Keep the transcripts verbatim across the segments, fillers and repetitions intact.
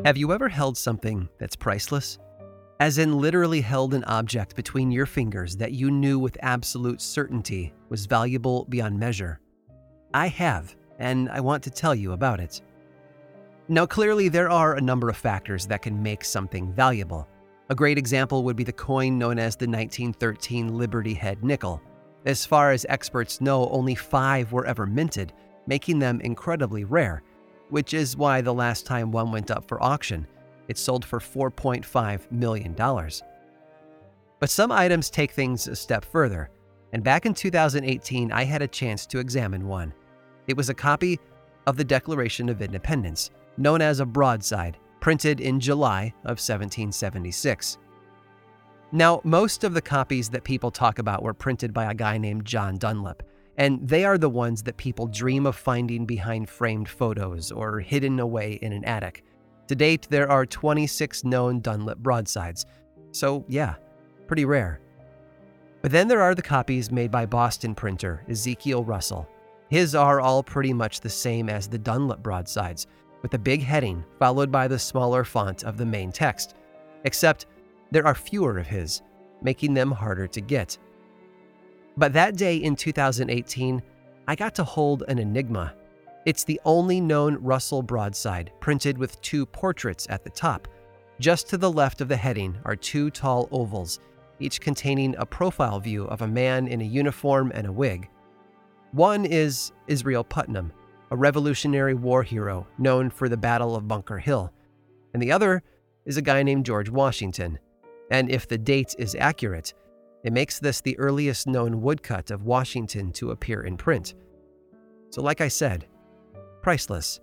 Have you ever held something that's priceless? As in literally held an object between your fingers that you knew with absolute certainty was valuable beyond measure? I have, and I want to tell you about it. Now, clearly there are a number of factors that can make something valuable. A great example would be the coin known as the nineteen thirteen Liberty Head nickel. As far as experts know, only five were ever minted, making them incredibly rare, which is why the last time one went up for auction, it sold for four point five million dollars. But some items take things a step further, and back in two thousand eighteen, I had a chance to examine one. It was a copy of the Declaration of Independence, known as a broadside, printed in July of seventeen seventy-six. Now, most of the copies that people talk about were printed by a guy named John Dunlap, and they are the ones that people dream of finding behind framed photos or hidden away in an attic. To date, there are twenty-six known Dunlap broadsides, so yeah, pretty rare. But then there are the copies made by Boston printer Ezekiel Russell. His are all pretty much the same as the Dunlap broadsides, with a big heading followed by the smaller font of the main text, except there are fewer of his, making them harder to get. But that day in two thousand eighteen, I got to hold an enigma. It's the only known Russell broadside, printed with two portraits at the top. Just to the left of the heading are two tall ovals, each containing a profile view of a man in a uniform and a wig. One is Israel Putnam, a Revolutionary War hero known for the Battle of Bunker Hill, and the other is a guy named George Washington. And if the date is accurate, it makes this the earliest known woodcut of Washington to appear in print. So like I said, priceless.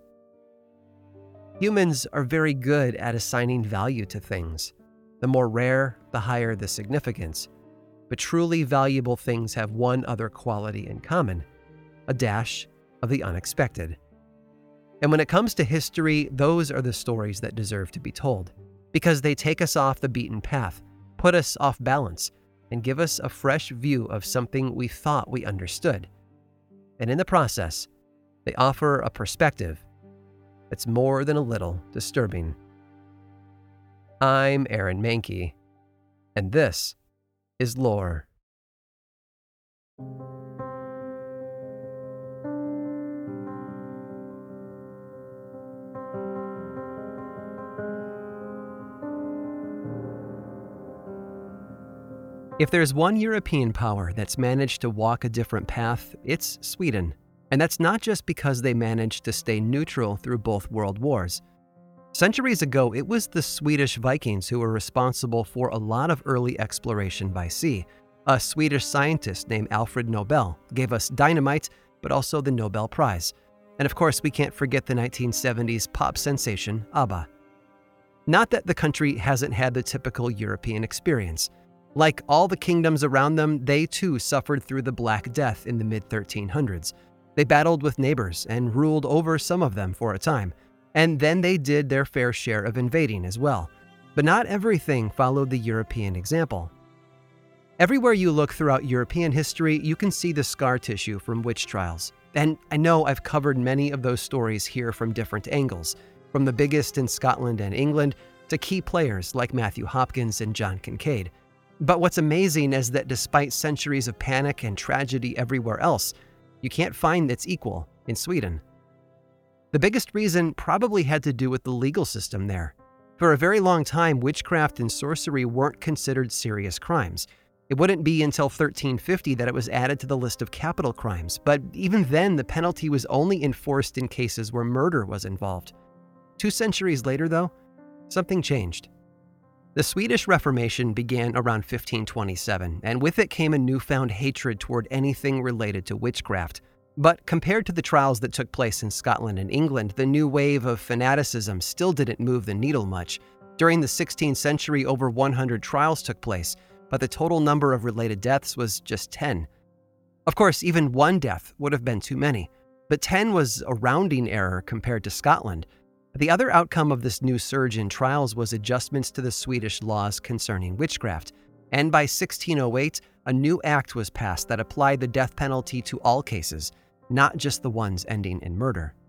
Humans are very good at assigning value to things. The more rare, the higher the significance. But truly valuable things have one other quality in common: a dash of the unexpected. And when it comes to history, those are the stories that deserve to be told, because they take us off the beaten path, put us off balance, and give us a fresh view of something we thought we understood. And in the process, they offer a perspective that's more than a little disturbing. I'm Aaron Mahnke, and this is Lore. If there's one European power that's managed to walk a different path, it's Sweden. And that's not just because they managed to stay neutral through both world wars. Centuries ago, it was the Swedish Vikings who were responsible for a lot of early exploration by sea. A Swedish scientist named Alfred Nobel gave us dynamite, but also the Nobel Prize. And of course, we can't forget the nineteen seventies pop sensation, ABBA. Not that the country hasn't had the typical European experience. Like all the kingdoms around them, they too suffered through the Black Death in the mid thirteen hundreds. They battled with neighbors and ruled over some of them for a time. And then they did their fair share of invading as well. But not everything followed the European example. Everywhere you look throughout European history, you can see the scar tissue from witch trials. And I know I've covered many of those stories here from different angles, from the biggest in Scotland and England to key players like Matthew Hopkins and John Kincaid. But what's amazing is that despite centuries of panic and tragedy everywhere else, you can't find its equal in Sweden. The biggest reason probably had to do with the legal system there. For a very long time, witchcraft and sorcery weren't considered serious crimes. It wouldn't be until thirteen fifty that it was added to the list of capital crimes, but even then the penalty was only enforced in cases where murder was involved. Two centuries later, though, something changed. The Swedish Reformation began around fifteen twenty-seven, and with it came a newfound hatred toward anything related to witchcraft. But compared to the trials that took place in Scotland and England, the new wave of fanaticism still didn't move the needle much. During the sixteenth century, over one hundred trials took place, but the total number of related deaths was just ten. Of course, even one death would have been too many, but ten was a rounding error compared to Scotland. The other outcome of this new surge in trials was adjustments to the Swedish laws concerning witchcraft, and by sixteen oh eight, a new act was passed that applied the death penalty to all cases, not just the ones ending in murder.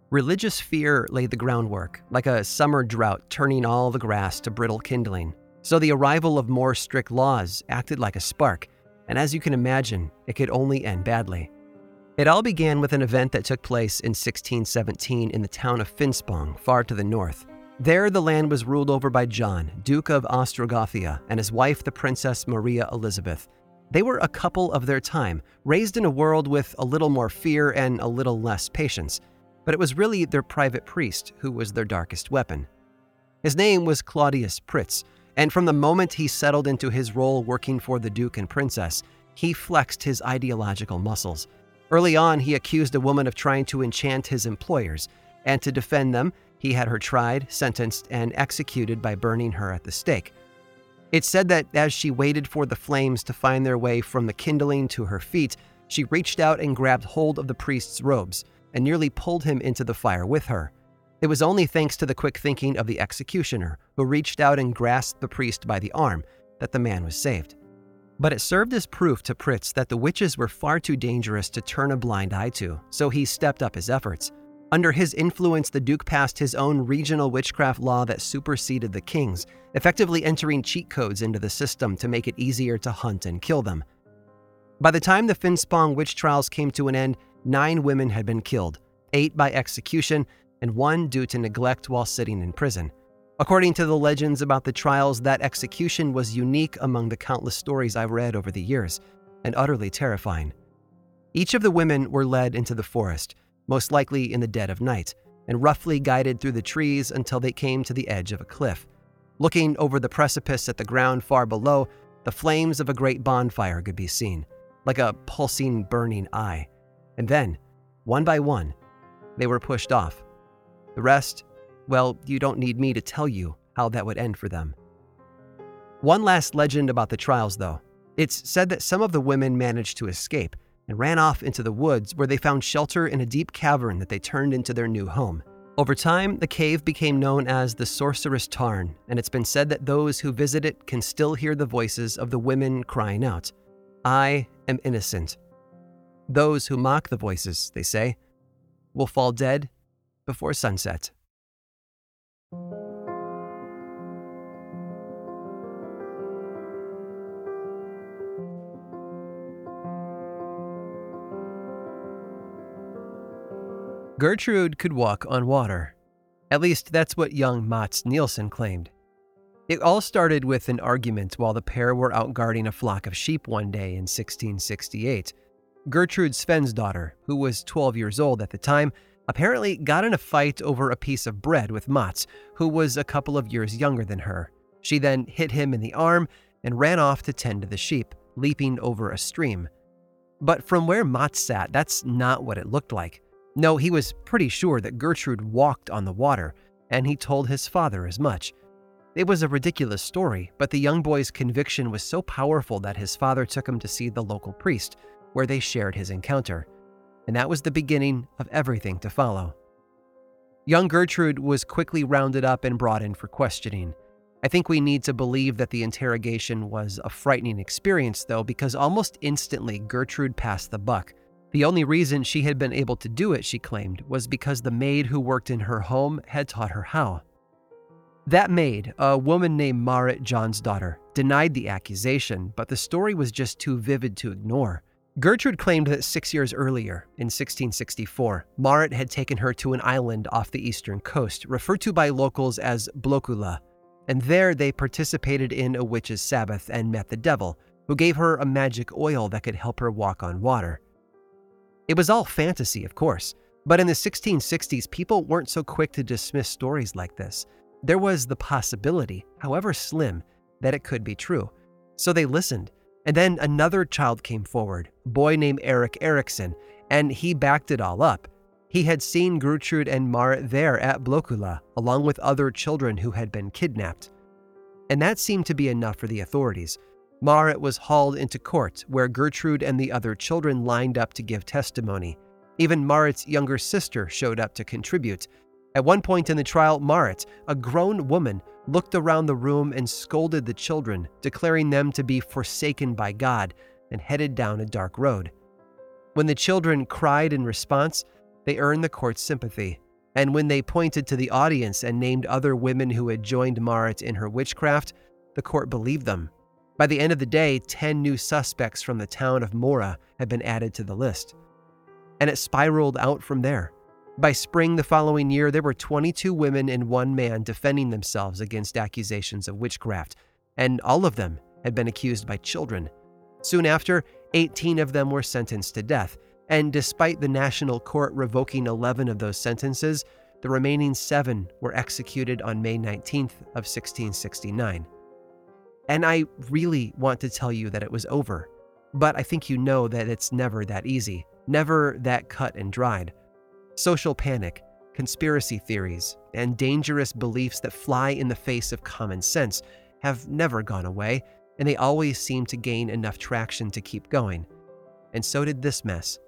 Religious fear laid the groundwork, like a summer drought turning all the grass to brittle kindling. So the arrival of more strict laws acted like a spark, and as you can imagine, it could only end badly. It all began with an event that took place in sixteen seventeen in the town of Finspång, far to the north. There, the land was ruled over by John, Duke of Ostrogothia, and his wife, the Princess Maria Elizabeth. They were a couple of their time, raised in a world with a little more fear and a little less patience. But it was really their private priest who was their darkest weapon. His name was Claudius Pritz, and from the moment he settled into his role working for the Duke and Princess, he flexed his ideological muscles. Early on, he accused a woman of trying to enchant his employers, and to defend them, he had her tried, sentenced, and executed by burning her at the stake. It's said that as she waited for the flames to find their way from the kindling to her feet, she reached out and grabbed hold of the priest's robes and nearly pulled him into the fire with her. It was only thanks to the quick thinking of the executioner, who reached out and grasped the priest by the arm, that the man was saved. But it served as proof to Pritz that the witches were far too dangerous to turn a blind eye to, so he stepped up his efforts. Under his influence, the Duke passed his own regional witchcraft law that superseded the king's, effectively entering cheat codes into the system to make it easier to hunt and kill them. By the time the Finspång witch trials came to an end, nine women had been killed, eight by execution, and one due to neglect while sitting in prison. According to the legends about the trials, that execution was unique among the countless stories I've read over the years, and utterly terrifying. Each of the women were led into the forest, most likely in the dead of night, and roughly guided through the trees until they came to the edge of a cliff. Looking over the precipice at the ground far below, the flames of a great bonfire could be seen, like a pulsing, burning eye. And then, one by one, they were pushed off. The rest, well, you don't need me to tell you how that would end for them. One last legend about the trials, though. It's said that some of the women managed to escape and ran off into the woods, where they found shelter in a deep cavern that they turned into their new home. Over time, the cave became known as the Sorceress Tarn, and it's been said that those who visit it can still hear the voices of the women crying out, "I am innocent." Those who mock the voices, they say, will fall dead before sunset. Gertrude could walk on water. At least that's what young Mats Nielsen claimed. It all started with an argument while the pair were out guarding a flock of sheep one day in sixteen sixty-eight. Gertrude Svensdotter, who was twelve years old at the time, apparently got in a fight over a piece of bread with Mats, who was a couple of years younger than her. She then hit him in the arm and ran off to tend to the sheep, leaping over a stream. But from where Mats sat, that's not what it looked like. No, he was pretty sure that Gertrude walked on the water, and he told his father as much. It was a ridiculous story, but the young boy's conviction was so powerful that his father took him to see the local priest, where they shared his encounter. And that was the beginning of everything to follow. Young Gertrude was quickly rounded up and brought in for questioning. I think we need to believe that the interrogation was a frightening experience, though, because almost instantly Gertrude passed the buck. The only reason she had been able to do it, she claimed, was because the maid who worked in her home had taught her how. That maid, a woman named Marit Jonsdottir, denied the accusation, but the story was just too vivid to ignore. Gertrude claimed that six years earlier, in sixteen sixty-four, Marit had taken her to an island off the eastern coast, referred to by locals as Blåkulla, and there they participated in a witch's sabbath and met the devil, who gave her a magic oil that could help her walk on water. It was all fantasy, of course, but in the sixteen sixties, people weren't so quick to dismiss stories like this. There was the possibility, however slim, that it could be true. So they listened, and then another child came forward, a boy named Eric Eriksson, and he backed it all up. He had seen Gertrude and Marit there at Blåkulla, along with other children who had been kidnapped. And that seemed to be enough for the authorities. Marit was hauled into court, where Gertrude and the other children lined up to give testimony. Even Marit's younger sister showed up to contribute. At one point in the trial, Marit, a grown woman, looked around the room and scolded the children, declaring them to be forsaken by God, and headed down a dark road. When the children cried in response, they earned the court's sympathy. And when they pointed to the audience and named other women who had joined Marit in her witchcraft, the court believed them. By the end of the day, ten new suspects from the town of Mora had been added to the list. And it spiraled out from there. By spring the following year, there were twenty-two women and one man defending themselves against accusations of witchcraft, and all of them had been accused by children. Soon after, eighteen of them were sentenced to death, and despite the national court revoking eleven of those sentences, the remaining seven were executed on May nineteenth of sixteen sixty-nine. And I really want to tell you that it was over, but I think you know that it's never that easy, never that cut and dried. Social panic, conspiracy theories, and dangerous beliefs that fly in the face of common sense have never gone away, and they always seem to gain enough traction to keep going. And so did this mess.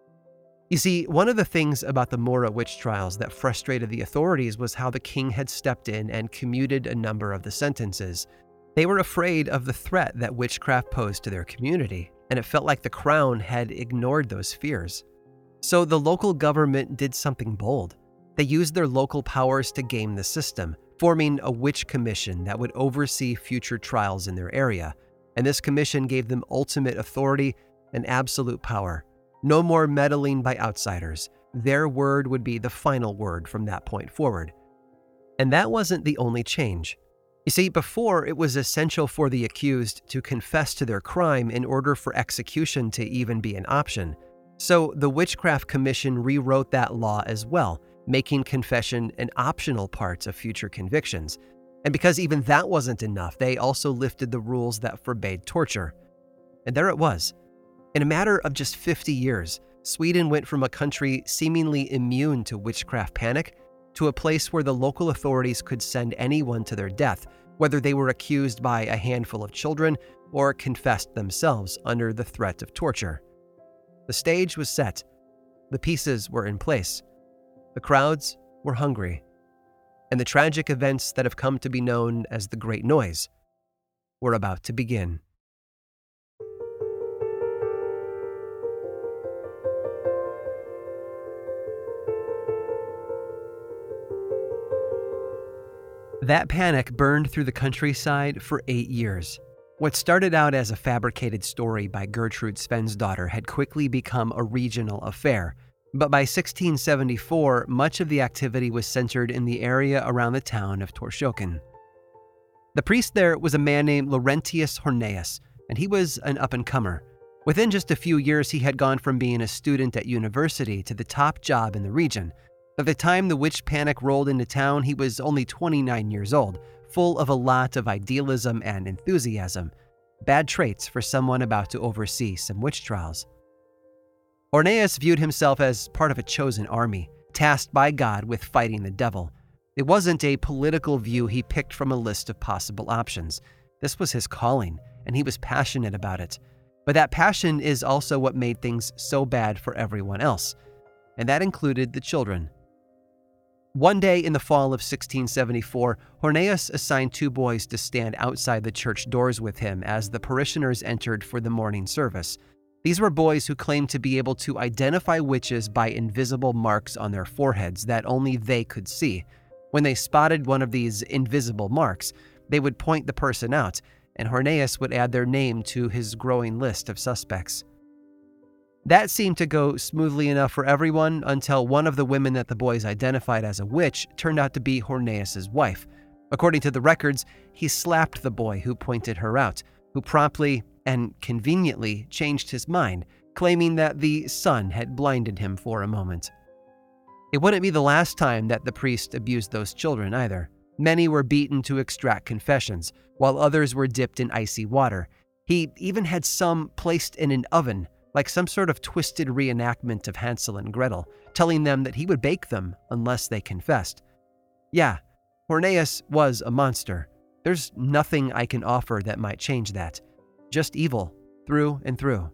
You see, one of the things about the Mora witch trials that frustrated the authorities was how the king had stepped in and commuted a number of the sentences. They were afraid of the threat that witchcraft posed to their community, and it felt like the crown had ignored those fears. So the local government did something bold. They used their local powers to game the system, forming a witch commission that would oversee future trials in their area. And this commission gave them ultimate authority and absolute power. No more meddling by outsiders. Their word would be the final word from that point forward. And that wasn't the only change. You see, before, it was essential for the accused to confess to their crime in order for execution to even be an option. So the Witchcraft Commission rewrote that law as well, making confession an optional part of future convictions. And because even that wasn't enough, they also lifted the rules that forbade torture. And there it was. In a matter of just fifty years, Sweden went from a country seemingly immune to witchcraft panic to a place where the local authorities could send anyone to their death, whether they were accused by a handful of children or confessed themselves under the threat of torture. The stage was set. The pieces were in place. The crowds were hungry. And the tragic events that have come to be known as the Great Noise were about to begin. That panic burned through the countryside for eight years. What started out as a fabricated story by Gertrude Svensdotter had quickly become a regional affair, but by sixteen seventy-four, much of the activity was centered in the area around the town of Torshoken. The priest there was a man named Laurentius Horneus, and he was an up-and-comer. Within just a few years, he had gone from being a student at university to the top job in the region. By the time the witch panic rolled into town, he was only twenty-nine years old, full of a lot of idealism and enthusiasm, bad traits for someone about to oversee some witch trials. Horneus viewed himself as part of a chosen army, tasked by God with fighting the devil. It wasn't a political view he picked from a list of possible options. This was his calling, and he was passionate about it. But that passion is also what made things so bad for everyone else, and that included the children. One day in the fall of sixteen seventy-four, Horneus assigned two boys to stand outside the church doors with him as the parishioners entered for the morning service. These were boys who claimed to be able to identify witches by invisible marks on their foreheads that only they could see. When they spotted one of these invisible marks, they would point the person out, and Horneus would add their name to his growing list of suspects. That seemed to go smoothly enough for everyone until one of the women that the boys identified as a witch turned out to be Horneus's wife. According to the records, he slapped the boy who pointed her out, who promptly and conveniently changed his mind, claiming that the sun had blinded him for a moment. It wouldn't be the last time that the priest abused those children either. Many were beaten to extract confessions, while others were dipped in icy water. He even had some placed in an oven, like some sort of twisted reenactment of Hansel and Gretel, telling them that he would bake them unless they confessed. Yeah, Horneus was a monster. There's nothing I can offer that might change that. Just evil, through and through.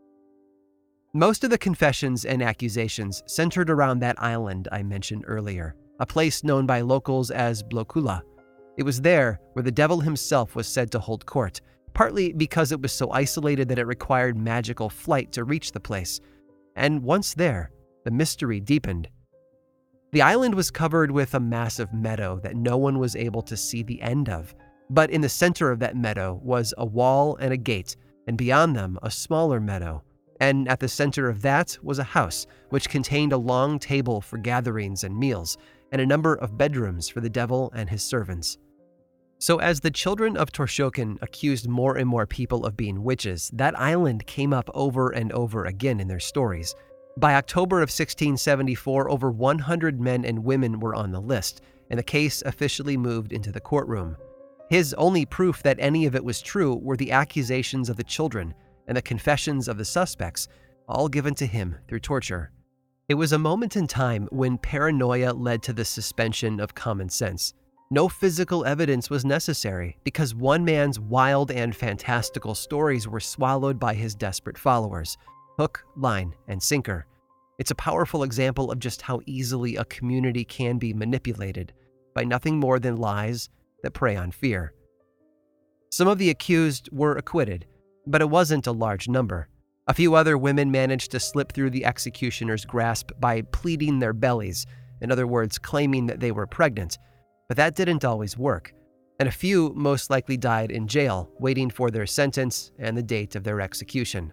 Most of the confessions and accusations centered around that island I mentioned earlier, a place known by locals as Blåkulla. It was there where the devil himself was said to hold court, partly because it was so isolated that it required magical flight to reach the place. And once there, the mystery deepened. The island was covered with a massive meadow that no one was able to see the end of. But in the center of that meadow was a wall and a gate, and beyond them a smaller meadow. And at the center of that was a house, which contained a long table for gatherings and meals, and a number of bedrooms for the devil and his servants. So as the children of Torshokin accused more and more people of being witches, that island came up over and over again in their stories. By October of sixteen seventy-four, over one hundred men and women were on the list, and the case officially moved into the courtroom. His only proof that any of it was true were the accusations of the children and the confessions of the suspects, all given to him through torture. It was a moment in time when paranoia led to the suspension of common sense. No physical evidence was necessary because one man's wild and fantastical stories were swallowed by his desperate followers. Hook, line, and sinker. It's a powerful example of just how easily a community can be manipulated by nothing more than lies that prey on fear. Some of the accused were acquitted, but it wasn't a large number. A few other women managed to slip through the executioner's grasp by pleading their bellies, in other words, claiming that they were pregnant, but that didn't always work, and a few most likely died in jail, waiting for their sentence and the date of their execution.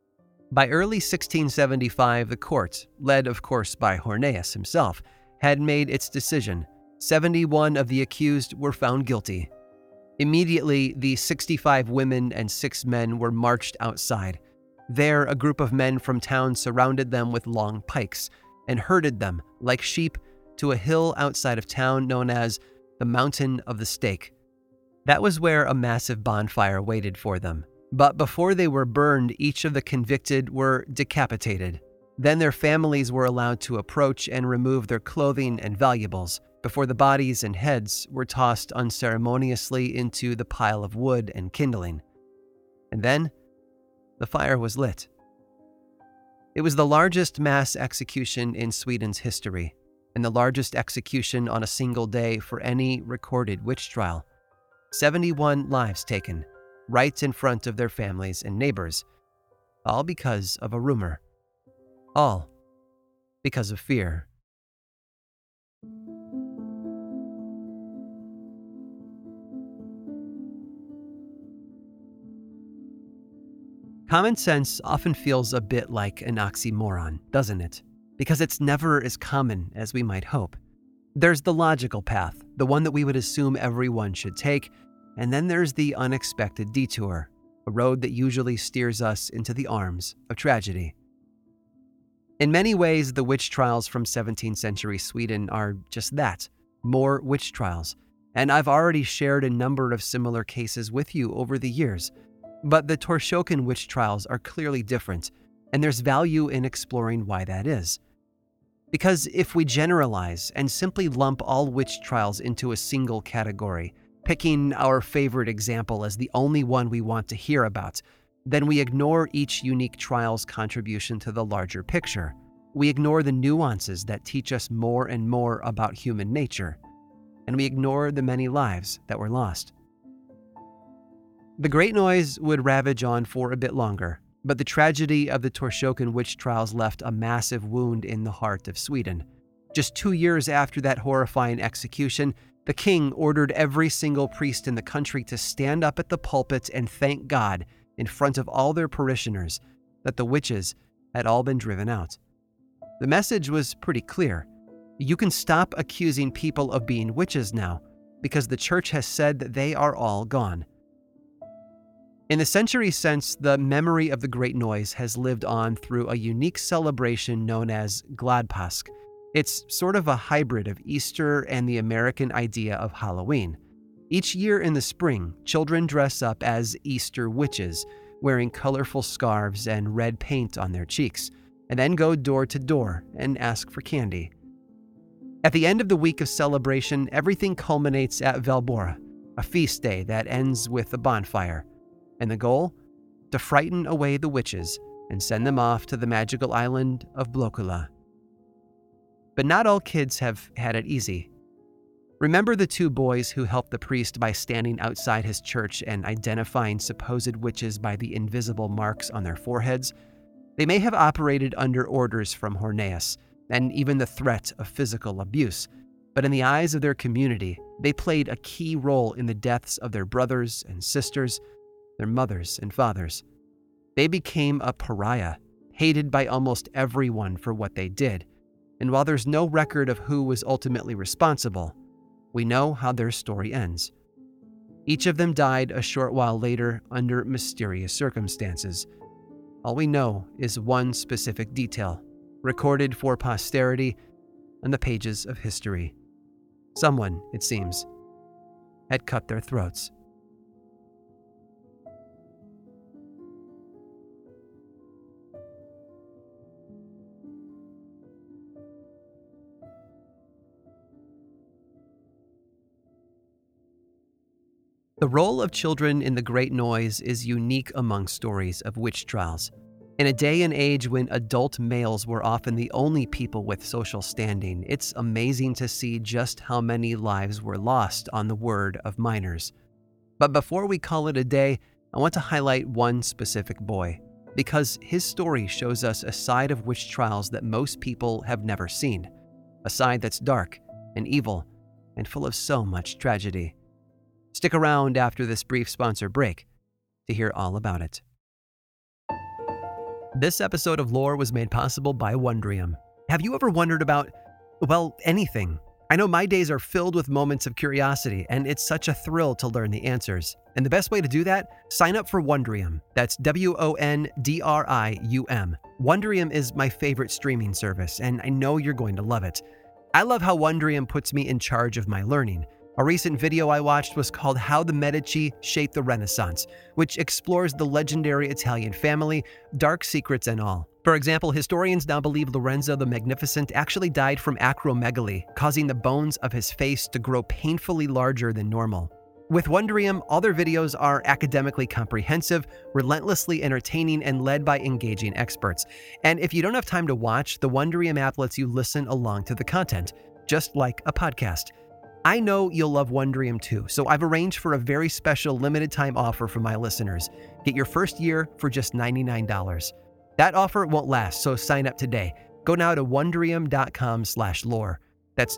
By early sixteen seventy-five, the court, led of course by Horneus himself, had made its decision. seventy-one of the accused were found guilty. Immediately, the sixty-five women and six men were marched outside. There, a group of men from town surrounded them with long pikes and herded them, like sheep, to a hill outside of town known as the Mountain of the Stake. That was where a massive bonfire waited for them. But before they were burned, each of the convicted were decapitated. Then their families were allowed to approach and remove their clothing and valuables, before the bodies and heads were tossed unceremoniously into the pile of wood and kindling. And then, the fire was lit. It was the largest mass execution in Sweden's history, and the largest execution on a single day for any recorded witch trial. seventy-one lives taken, right in front of their families and neighbors, all because of a rumor. All because of fear. Common sense often feels a bit like an oxymoron, doesn't it? Because it's never as common as we might hope. There's the logical path, the one that we would assume everyone should take, and then there's the unexpected detour, a road that usually steers us into the arms of tragedy. In many ways, the witch trials from seventeenth century Sweden are just that, more witch trials, and I've already shared a number of similar cases with you over the years. But the Torshokin witch trials are clearly different, and there's value in exploring why that is. Because if we generalize and simply lump all witch trials into a single category, picking our favorite example as the only one we want to hear about, then we ignore each unique trial's contribution to the larger picture. We ignore the nuances that teach us more and more about human nature, and we ignore the many lives that were lost. The Great Noise would ravage on for a bit longer, but the tragedy of the Torshokin witch trials left a massive wound in the heart of Sweden. Just two years after that horrifying execution, the king ordered every single priest in the country to stand up at the pulpit and thank God in front of all their parishioners that the witches had all been driven out. The message was pretty clear. You can stop accusing people of being witches now, because the church has said that they are all gone. In the centuries since, the memory of the Great Noise has lived on through a unique celebration known as Gladpåsk. It's sort of a hybrid of Easter and the American idea of Halloween. Each year in the spring, children dress up as Easter witches, wearing colorful scarves and red paint on their cheeks, and then go door to door and ask for candy. At the end of the week of celebration, everything culminates at Valborg, a feast day that ends with a bonfire. And the goal? To frighten away the witches and send them off to the magical island of Blåkulla. But not all kids have had it easy. Remember the two boys who helped the priest by standing outside his church and identifying supposed witches by the invisible marks on their foreheads? They may have operated under orders from Horneus, and even the threat of physical abuse. But in the eyes of their community, they played a key role in the deaths of their brothers and sisters, their mothers and fathers. They became a pariah, hated by almost everyone for what they did. And while there's no record of who was ultimately responsible, we know how their story ends. Each of them died a short while later under mysterious circumstances. All we know is one specific detail, recorded for posterity on the pages of history. Someone, it seems, had cut their throats. The role of children in the Great Noise is unique among stories of witch trials. In a day and age when adult males were often the only people with social standing, it's amazing to see just how many lives were lost on the word of minors. But before we call it a day, I want to highlight one specific boy, because his story shows us a side of witch trials that most people have never seen, a side that's dark and evil and full of so much tragedy. Stick around after this brief sponsor break to hear all about it. This episode of Lore was made possible by Wondrium. Have you ever wondered about, well, anything? I know my days are filled with moments of curiosity, and it's such a thrill to learn the answers. And the best way to do that? Sign up for Wondrium. That's W O N D R I U M. Wondrium is my favorite streaming service, and I know you're going to love it. I love how Wondrium puts me in charge of my learning. A recent video I watched was called How the Medici Shaped the Renaissance, which explores the legendary Italian family, dark secrets and all. For example, historians now believe Lorenzo the Magnificent actually died from acromegaly, causing the bones of his face to grow painfully larger than normal. With Wondrium, all their videos are academically comprehensive, relentlessly entertaining, and led by engaging experts. And if you don't have time to watch, the Wondrium app lets you listen along to the content, just like a podcast. I know you'll love Wondrium too, so I've arranged for a very special limited time offer for my listeners. Get your first year for just ninety-nine dollars. That offer won't last, so sign up today. Go now to wondrium.com slash lore. That's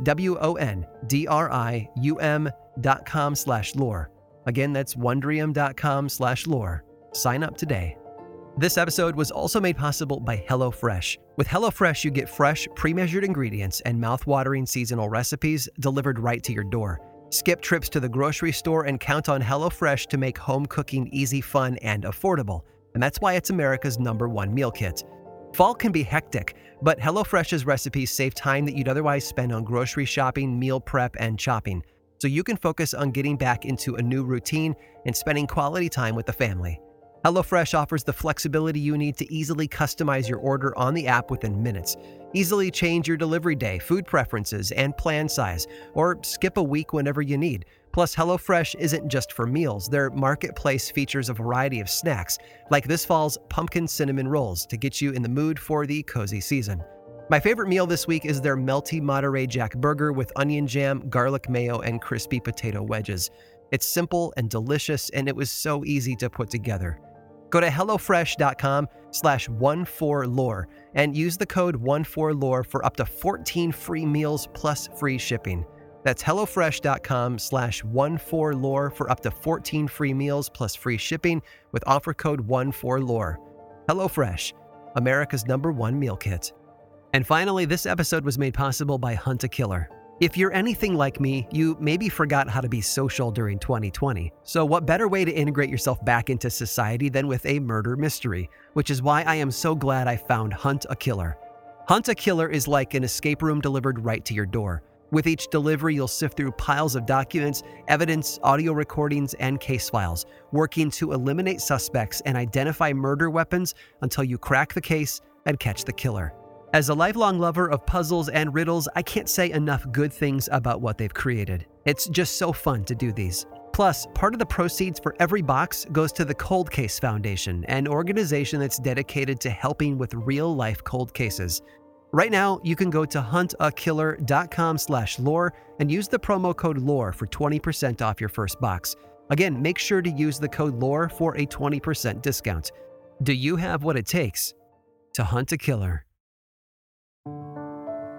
W-O-N-D-R-I-U-M dot com slash lore. Again, that's wondrium.com slash lore. Sign up today. This episode was also made possible by HelloFresh. With HelloFresh, you get fresh, pre-measured ingredients and mouth-watering seasonal recipes delivered right to your door. Skip trips to the grocery store and count on HelloFresh to make home cooking easy, fun, and affordable. And that's why it's America's number one meal kit. Fall can be hectic, but HelloFresh's recipes save time that you'd otherwise spend on grocery shopping, meal prep, and chopping. So you can focus on getting back into a new routine and spending quality time with the family. HelloFresh offers the flexibility you need to easily customize your order on the app within minutes. Easily change your delivery day, food preferences, and plan size, or skip a week whenever you need. Plus, HelloFresh isn't just for meals. Their marketplace features a variety of snacks, like this fall's pumpkin cinnamon rolls to get you in the mood for the cozy season. My favorite meal this week is their melty Monterey Jack burger with onion jam, garlic mayo, and crispy potato wedges. It's simple and delicious, and it was so easy to put together. Go to HelloFresh.com slash 14lore and use the code14lore for up to fourteen free meals plus free shipping. That's HelloFresh.com slash 14lore for up to fourteen free meals plus free shipping with offer code14lore. HelloFresh, America's number one meal kit. And finally, this episode was made possible by Hunt a Killer. If you're anything like me, you maybe forgot how to be social during twenty twenty. So what better way to integrate yourself back into society than with a murder mystery, which is why I am so glad I found Hunt a Killer. Hunt a Killer is like an escape room delivered right to your door. With each delivery, you'll sift through piles of documents, evidence, audio recordings, and case files, working to eliminate suspects and identify murder weapons until you crack the case and catch the killer. As a lifelong lover of puzzles and riddles, I can't say enough good things about what they've created. It's just so fun to do these. Plus, part of the proceeds for every box goes to the Cold Case Foundation, an organization that's dedicated to helping with real-life cold cases. Right now, you can go to huntakiller.com slash lore and use the promo code LORE for twenty percent off your first box. Again, make sure to use the code LORE for a twenty percent discount. Do you have what it takes to hunt a killer?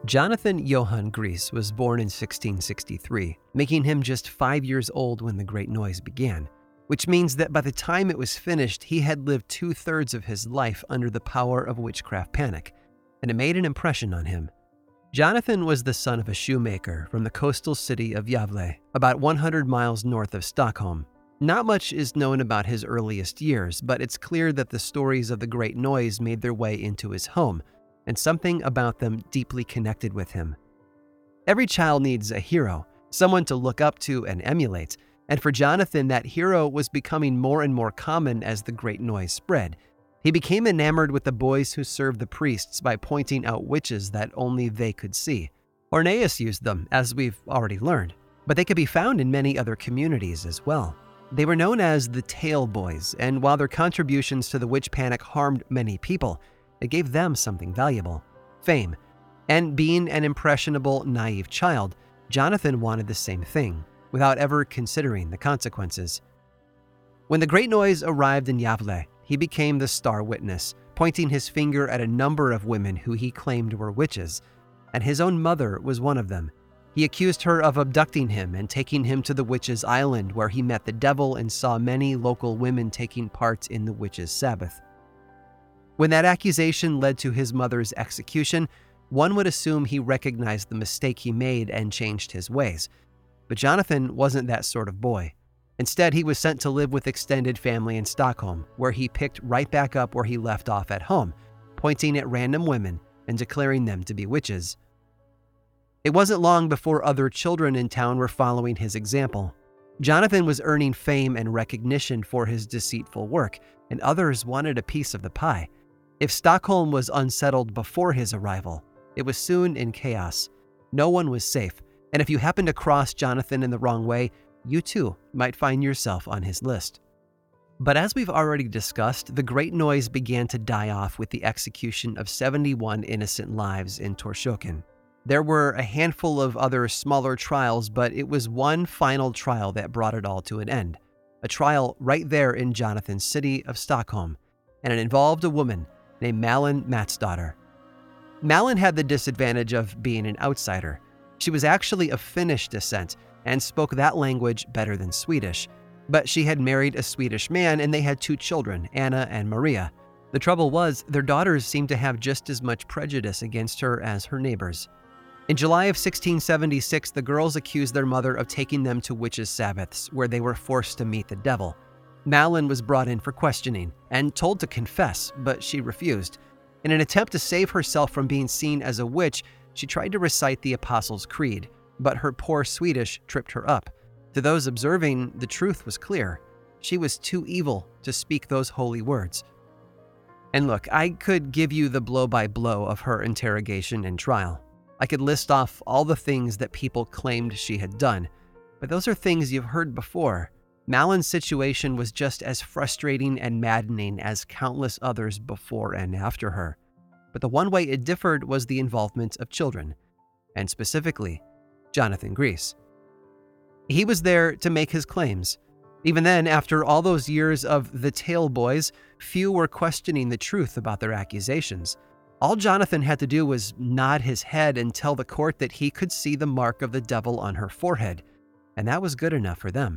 Jonathan Johann Gries was born in sixteen sixty-three, making him just five years old when the Great Noise began, which means that by the time it was finished, he had lived two-thirds of his life under the power of witchcraft panic, and it made an impression on him. Jonathan was the son of a shoemaker from the coastal city of Gävle, about one hundred miles north of Stockholm. Not much is known about his earliest years, but it's clear that the stories of the Great Noise made their way into his home, and something about them deeply connected with him. Every child needs a hero, someone to look up to and emulate, and for Jonathan, that hero was becoming more and more common as the Great Noise spread. He became enamored with the boys who served the priests by pointing out witches that only they could see. Orneus used them, as we've already learned, but they could be found in many other communities as well. They were known as the Tale Boys, and while their contributions to the witch panic harmed many people, it gave them something valuable: fame. And being an impressionable, naive child, Jonathan wanted the same thing, without ever considering the consequences. When the Great Noise arrived in Gävle, he became the star witness, pointing his finger at a number of women who he claimed were witches, and his own mother was one of them. He accused her of abducting him and taking him to the witches' island, where he met the devil and saw many local women taking part in the witches' Sabbath. When that accusation led to his mother's execution, one would assume he recognized the mistake he made and changed his ways. But Jonathan wasn't that sort of boy. Instead, he was sent to live with extended family in Stockholm, where he picked right back up where he left off at home, pointing at random women and declaring them to be witches. It wasn't long before other children in town were following his example. Jonathan was earning fame and recognition for his deceitful work, and others wanted a piece of the pie. If Stockholm was unsettled before his arrival, it was soon in chaos. No one was safe, and if you happened to cross Jonathan in the wrong way, you too might find yourself on his list. But as we've already discussed, the Great Noise began to die off with the execution of seventy-one innocent lives in Torshoken. There were a handful of other smaller trials, but it was one final trial that brought it all to an end. A trial right there in Jonathan's city of Stockholm, and it involved a woman named Malin Matsdotter. Malin had the disadvantage of being an outsider. She was actually of Finnish descent and spoke that language better than Swedish, but she had married a Swedish man and they had two children, Anna and Maria. The trouble was, their daughters seemed to have just as much prejudice against her as her neighbors. In July of sixteen seventy-six, the girls accused their mother of taking them to witches' Sabbaths, where they were forced to meet the devil. Malin was brought in for questioning and told to confess, but she refused. In an attempt to save herself from being seen as a witch, she tried to recite the Apostles' Creed, but her poor Swedish tripped her up. To those observing, the truth was clear. She was too evil to speak those holy words. And look, I could give you the blow-by-blow of her interrogation and trial. I could list off all the things that people claimed she had done, but those are things you've heard before. Malin's situation was just as frustrating and maddening as countless others before and after her. But the one way it differed was the involvement of children, and specifically, Jonathan Gries. He was there to make his claims. Even then, after all those years of the Tale Boys, few were questioning the truth about their accusations. All Jonathan had to do was nod his head and tell the court that he could see the mark of the devil on her forehead, and that was good enough for them.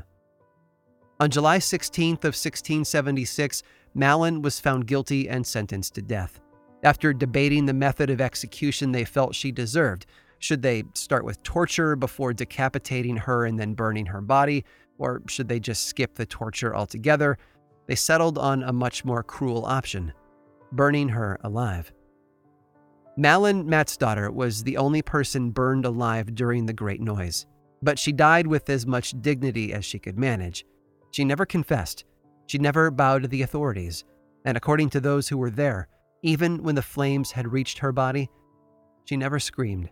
On July sixteenth of sixteen seventy-six, Malin was found guilty and sentenced to death. After debating the method of execution they felt she deserved, should they start with torture before decapitating her and then burning her body, or should they just skip the torture altogether, they settled on a much more cruel option: burning her alive. Malin Matsdotter was the only person burned alive during the Great Noise, but she died with as much dignity as she could manage. She never confessed, she never bowed to the authorities, and according to those who were there, even when the flames had reached her body, she never screamed.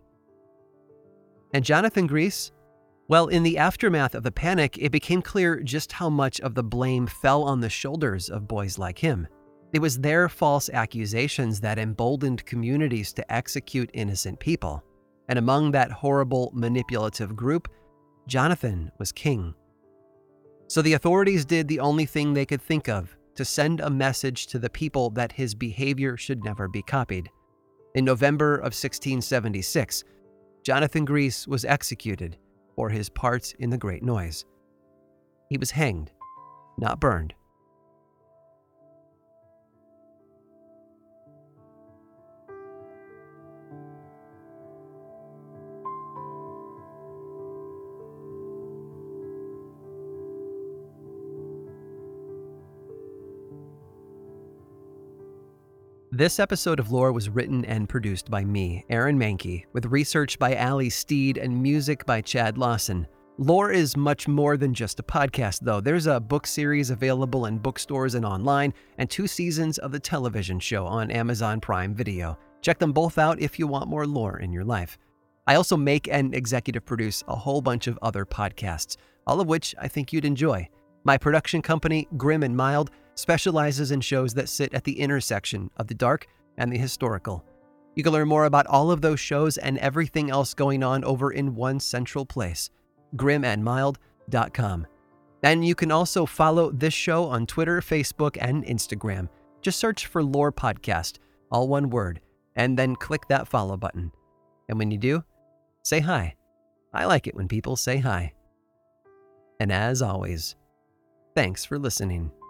And Jonathan Gries? Well, in the aftermath of the panic, it became clear just how much of the blame fell on the shoulders of boys like him. It was their false accusations that emboldened communities to execute innocent people. And among that horrible, manipulative group, Jonathan was king. So the authorities did the only thing they could think of to send a message to the people that his behavior should never be copied. In November of sixteen seventy-six, Jonathan Gries was executed for his part in the Great Noise. He was hanged, not burned. This episode of Lore was written and produced by me, Aaron Mahnke, with research by Ali Steed and music by Chad Lawson. Lore is much more than just a podcast, though. There's a book series available in bookstores and online, and two seasons of the television show on Amazon Prime Video. Check them both out if you want more lore in your life. I also make and executive produce a whole bunch of other podcasts, all of which I think you'd enjoy. My production company, Grim and Mild, specializes in shows that sit at the intersection of the dark and the historical. You can learn more about all of those shows and everything else going on over in one central place, grim and mild dot com. And you can also follow this show on Twitter, Facebook, and Instagram. Just search for Lore Podcast, all one word, and then click that follow button. And when you do, say hi. I like it when people say hi. And as always, thanks for listening.